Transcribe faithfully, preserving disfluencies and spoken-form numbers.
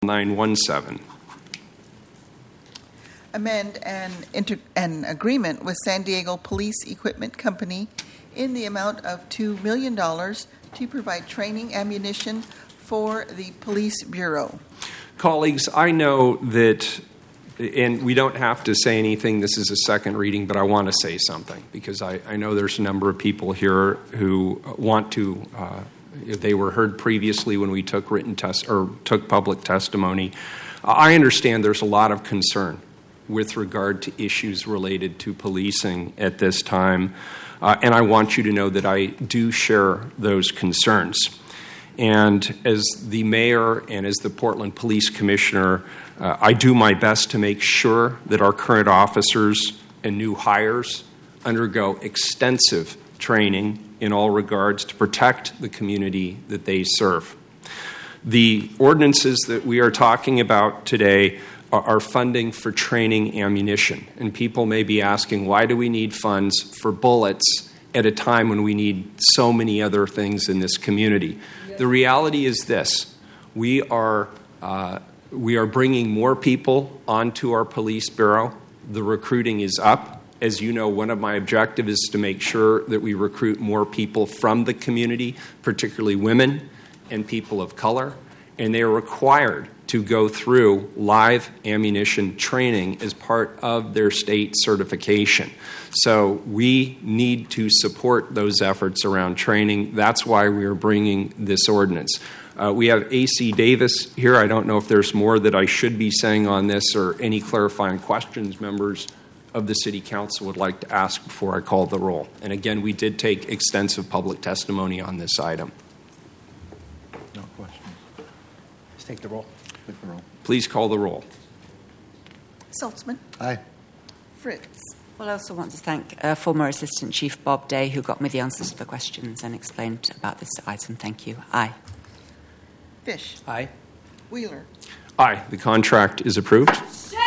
nine one seven. Amend an, inter- an agreement with San Diego Police Equipment Company in the amount of two million dollars to provide training ammunition for the Police Bureau. Colleagues, I know that, and we don't have to say anything, this is a second reading, but I want to say something because I, I know there's a number of people here who want to, uh, they were heard previously when we took written test or took public testimony. I understand there's a lot of concern with regard to issues related to policing at this time, uh, and I want you to know that I do share those concerns. And as the mayor and as the Portland Police Commissioner, uh, I do my best to make sure that our current officers and new hires undergo extensive training in all regards to protect the community that they serve. The ordinances that we are talking about today are, are funding for training ammunition. And people may be asking, why do we need funds for bullets at a time when we need so many other things in this community? The reality is this: we are uh, we are bringing more people onto our police bureau. The recruiting is up. As you know, one of my objectives is to make sure that we recruit more people from the community, particularly women and people of color, and they are required to go through live ammunition training as part of their state certification. So we need to support those efforts around training. That's why we are bringing this ordinance. Uh, we have A C Davis here. I don't know if there's more that I should be saying on this or any clarifying questions members of the City Council would like to ask before I call the roll. And again, we did take extensive public testimony on this item. No questions. Let's take the roll. Take the roll. Please call the roll. Saltzman. Aye. Fritz. Well, I also want to thank uh, former Assistant Chief Bob Day, who got me the answers to the questions and explained about this item. Thank you. Aye. Fish. Aye. Wheeler. Aye. The contract is approved. Shut